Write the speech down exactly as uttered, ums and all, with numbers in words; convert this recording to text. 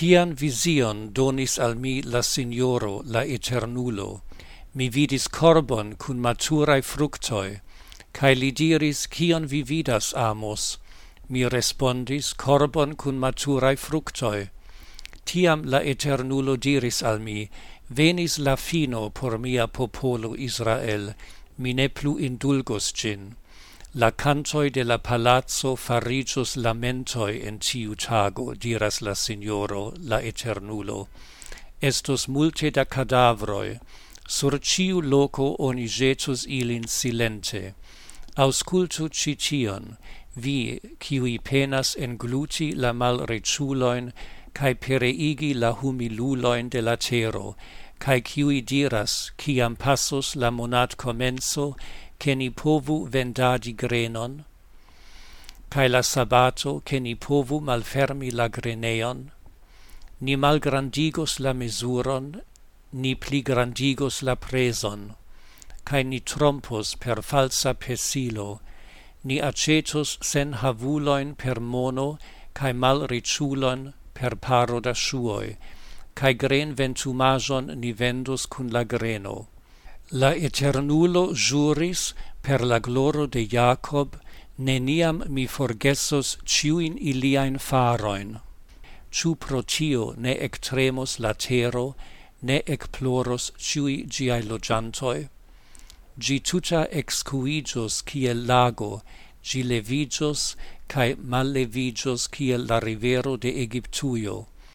Tian vision donis al mi la Signoro, la Eternulo. Mi vidis corbon cun maturae fructoi, cae li diris, cion vi vidas, amos? Mi respondis, corbon cun maturae fructoi. Tiam la Eternulo diris al mi, venis la fino por mia popolo Israel, mi ne plu indulgos gin. La cantoi de la palazzo farigius lamentoi en tiu tago, diras la Signoro, la Eternulo. Estos multe da cadavroi, sur ciu loco oni jetus ilin silente. Auscultu ci tion, vi, kiui penas engluti la malreciuloin, cae pereigi la humiluloin de la tero, cae kiui diras, ciam passos la monat comenzo, che ni povu vendadi grenon, cae la sabato, che ni povu malfermi la greneon, ni malgrandigos la mesuron, ni pligrandigos la preson, cae ni trompos per falsa pesilo, ni acetos sen havuloin per mono, cae malriciulon per paro da shuoi, cae gren ventumajon ni vendus cun la greno. La Eternulo juris per la gloro de Jacob, neniam mi forgessos ciuin iliain faroin. Ciu pro tio ne ectremos la tero, ne ecploros ciui giai logiantoi? Gi tuta excuigios kiel lago, gi levigios cae mallevigios kiel la rivero de Egyptuio.